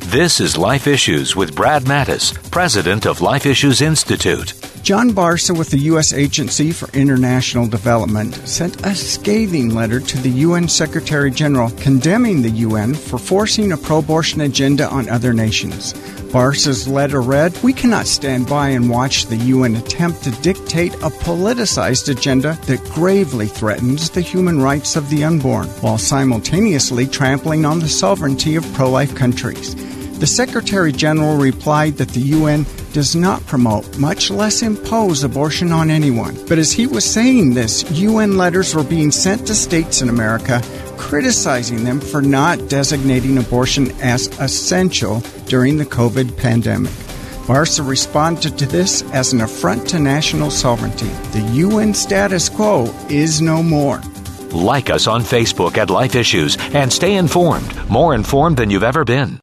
This is Life Issues with Brad Mattis, president of Life Issues Institute. John Barsa with the U.S. Agency for International Development sent a scathing letter to the UN Secretary General condemning the UN for forcing a pro-abortion agenda on other nations. Barsa's letter read, "We cannot stand by and watch the UN attempt to dictate a politicized agenda that gravely threatens the human rights of the unborn, while simultaneously trampling on the sovereignty of pro-life countries." The Secretary General replied that the UN does not promote, much less impose, abortion on anyone. But as he was saying this, UN letters were being sent to states in America criticizing them for not designating abortion as essential during the COVID pandemic. Barsa responded to this as an affront to national sovereignty. The UN status quo is no more. Like us on Facebook at Life Issues and stay informed, more informed than you've ever been.